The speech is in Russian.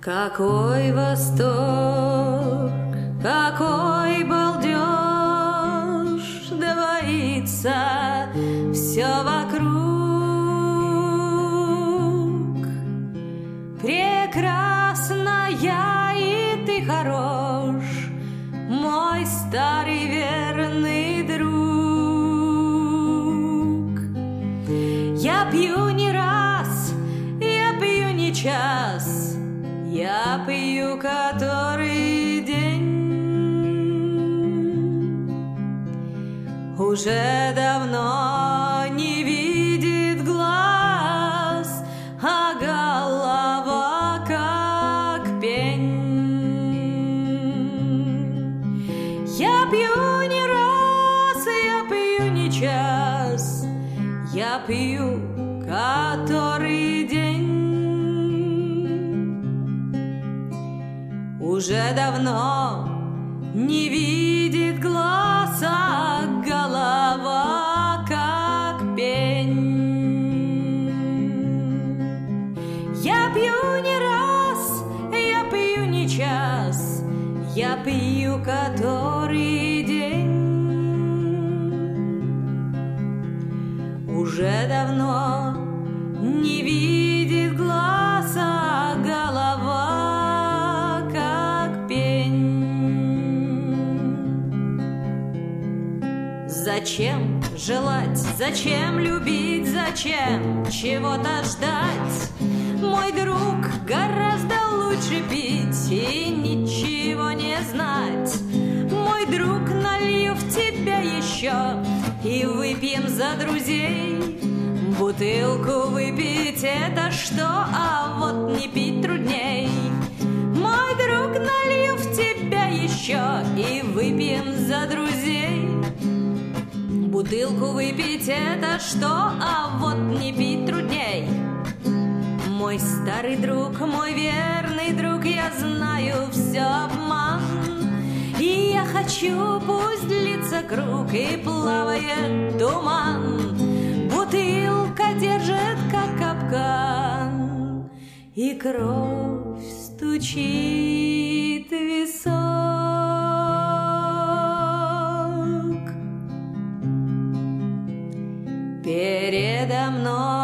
Какой восторг, какой балдеж, двоится все вокруг. Прекрасная и ты хорош, мой старый верный друг. Я пью не раз, я пью не час, я пью который день. Уже давно не видит глаз, а голова как пень. Я пью не раз, я пью не час, я пью который день. Уже давно не видит глаз, а голова как пень. Я пью не раз, я пью не час, я пью который день. Уже давно не видит глаз, а голова как пень. Зачем желать, зачем любить, зачем чего-то ждать? Мой друг, гораздо лучше пить и ничего не знать. Мой друг, налью в тебя еще и выпьем за друзей. Бутылку выпить это что, а вот не пить трудней. Мой друг, налью в тебя еще и выпьем за друзей. Бутылку выпить это что, а вот не пить трудней. Мой старый друг, мой верный друг, я знаю, все обман. И я хочу, пусть длится круг и плавает туман. Бутылка держит, как капкан, и кровь стучит в висок. Передо мной